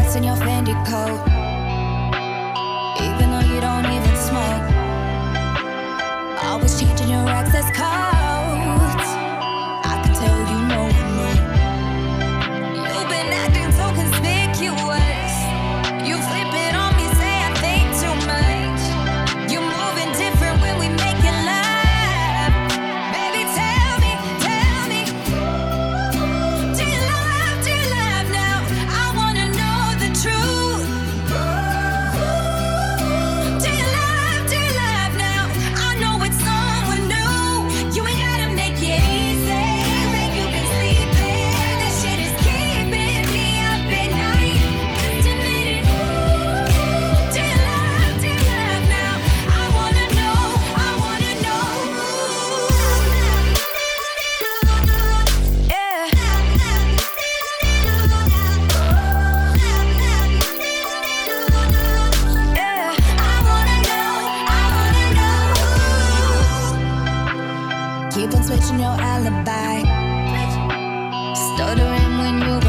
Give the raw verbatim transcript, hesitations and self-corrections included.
what's in your Fendi coat, even though you don't even smoke. Always changing your access codes. I can tell you know I'm new. You've been acting so conspicuous. You flip it on me, say I think too much. You're moving different when we making love. Baby, tell me, tell me, do you love, do you love now? I wanna know the truth. Do you love, do you love now? I know it's someone new. You ain't gotta make it easy, like you've been sleeping. This shit is keeping me up at night. Estimated. Do you love, do you love now? I wanna know, I wanna know. Yeah. Yeah. I wanna know, I wanna know. Keep on switching your alibi. Stuttering when you